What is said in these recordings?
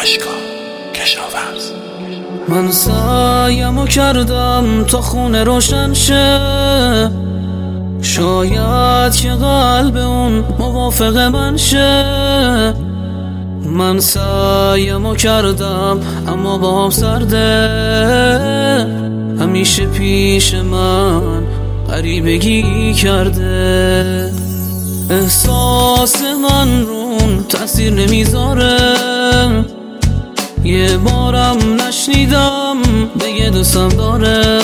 اشکا کشاورز. من سعیمو کردم تا خونه روشن شه، شاید که قلب اون موافق من شه. من سعیمو کردم اما با هم سرده، همیشه پیش من غریبگی کرده. احساس من رون تأثیر نمیذاره، یه بارم نشنیدم بگه دوستم داره.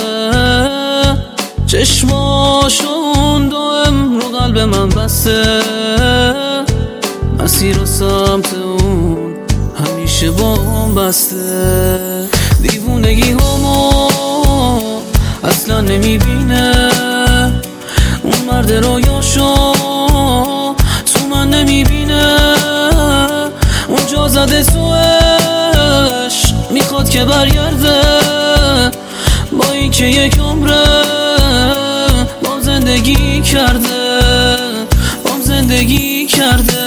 چشماشون دائم رو قلب من بسته، مسیر و سمت اون همیشه با هم بسته. دیوونگی همو اصلا نمیبینه، اون مرد رویاشو تو من نمیبینه. اونجا زده سوش میخواد که برگرده، با این که یک عمره بام زندگی کرده، بام زندگی کرده.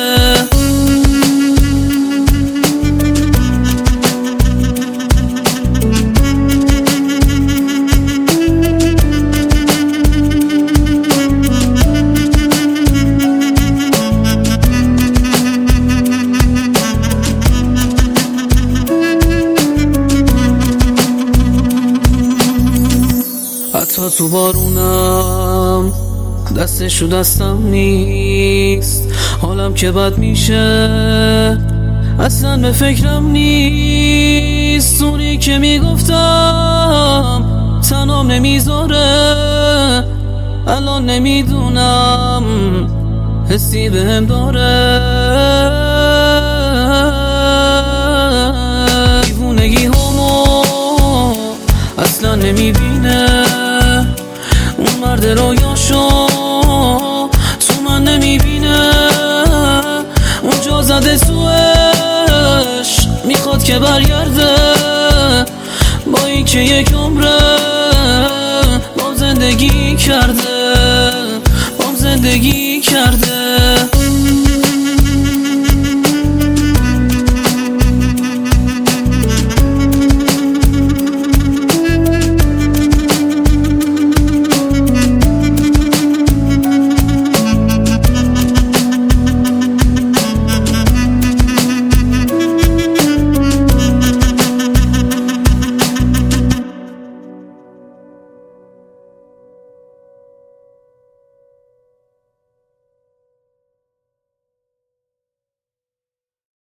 حتی تو بارونم دستشو دستم نیست، حالم که بد میشه اصلا به فکرم نیست. اونی که میگفتم تنام نمیذاره، الان نمیدونم حسی بهم داره. دیوونگی همو اصلا نمیبینه، اون مرد رویاشو تو من نمیبینه. اونجا زده سوش میخواد که برگرده، با این که یک عمره بام زندگی کرده، بام زندگی کرده.